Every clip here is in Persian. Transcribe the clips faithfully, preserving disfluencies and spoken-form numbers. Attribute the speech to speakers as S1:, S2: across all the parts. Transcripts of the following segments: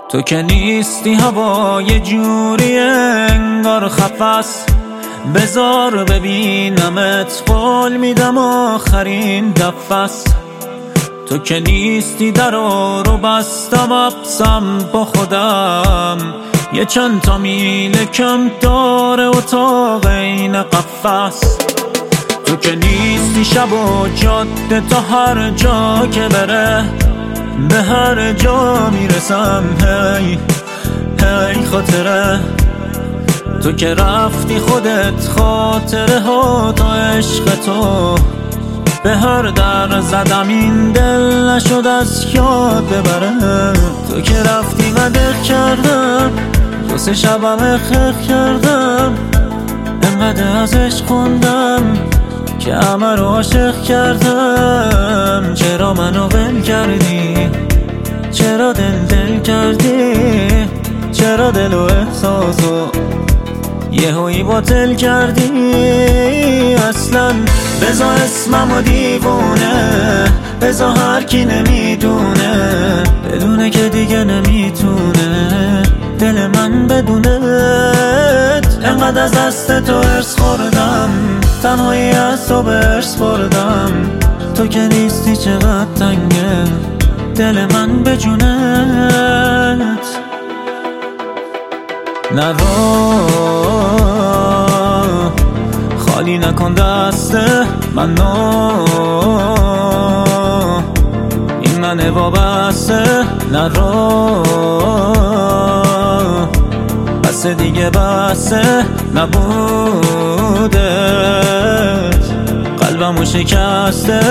S1: تو که نیستی هوا یه جوری انگار خفس، بذار ببینمت قول میدم آخرین دفعس. تو که نیستی درو رو بستم ابسم با خودم، یه چند تا میل کم داره اتاق این قفس. تو که نیستی شب و جاده تا هر جا که بره، به هر جا میرسم هی هی خاطره. تو که رفتی خودت خاطره ها تا عشق تو، به هر در زدم این دل نشد از یاد ببره. تو که رفتی و دق کردم، دو سه شبم خخ کردم، انقدر از عشق خوندم که همه رو عاشق کردم. چرا منو ول کردی؟ چرا دل دل کردی؟ چرا دل و احساسو یهویی باطل کردی؟ اصلا بزا اسممو دیوونه، بزا هر کی نمیدونه، بدونه که دیگه نمیتونه دل من بدونت. انقدر از دست تو ارس خوردم، تنهایی از تو برس بردم. تو که نیستی چقدر تنگه دل من به جونت. نرو خالی نکن دست منو، این منه وابسته. نرو بس دیگه بسه نبودت، قلبمو شکسته.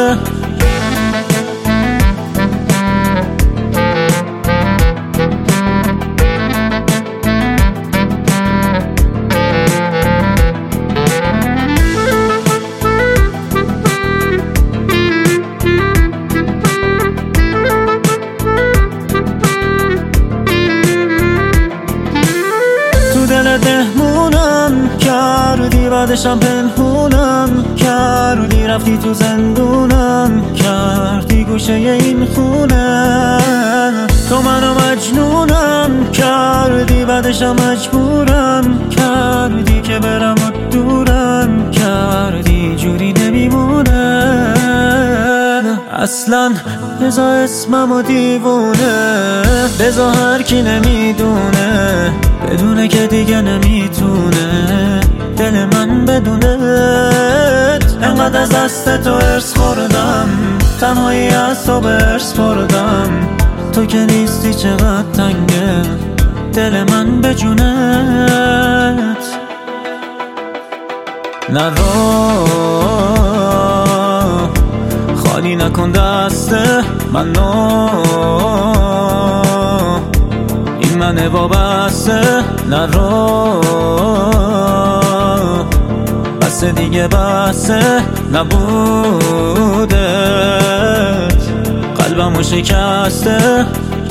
S1: دهمونم کردی، بعدشم پنهونم کردی، رفتی تو زندونم کردی گوشه این خونه. تو منو مجنونم کردی، بعدشم مجبورم کردی که برم و دورم کردی، جوری نمیمونه اصلا. بزا اسممو دیوونه، بزا هر کی نمیدونه، بدونه که دیگه نمیتونه دل من بدونت. انقدر از دست تو ارس خوردم، تنهایی از تو برس بردم. تو که نیستی چقدر تنگه دل من به جونت. نرو خالی نکن دست منو، این منه وابسته. نرو بس دیگه بسه نبودت، قلبمو شکسته.